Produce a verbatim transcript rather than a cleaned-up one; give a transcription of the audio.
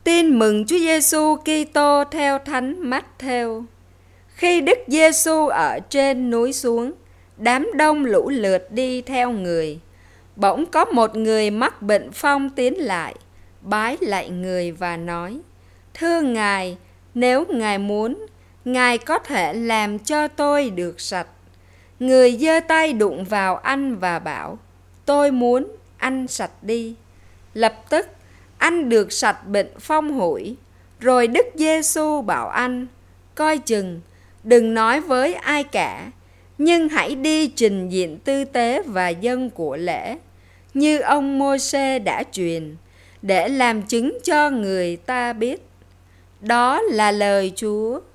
Tin mừng Chúa Giêsu Kitô theo Thánh Mát-thêu. Khi Đức Giêsu ở trên núi xuống, đám đông lũ lượt đi theo người. Bỗng có một người mắc bệnh phong tiến lại, bái lạy người và nói: Thưa Ngài, nếu Ngài muốn, Ngài có thể làm cho tôi được sạch. Người giơ tay đụng vào anh và bảo: Tôi muốn, anh sạch đi. Lập tức anh được sạch bệnh phong hủi. Rồi Đức Giêsu bảo anh: Coi chừng, đừng nói với ai cả, nhưng hãy đi trình diện tư tế và dâng của lễ, như ông Môi-se đã truyền, để làm chứng cho người ta biết. Đó là lời Chúa.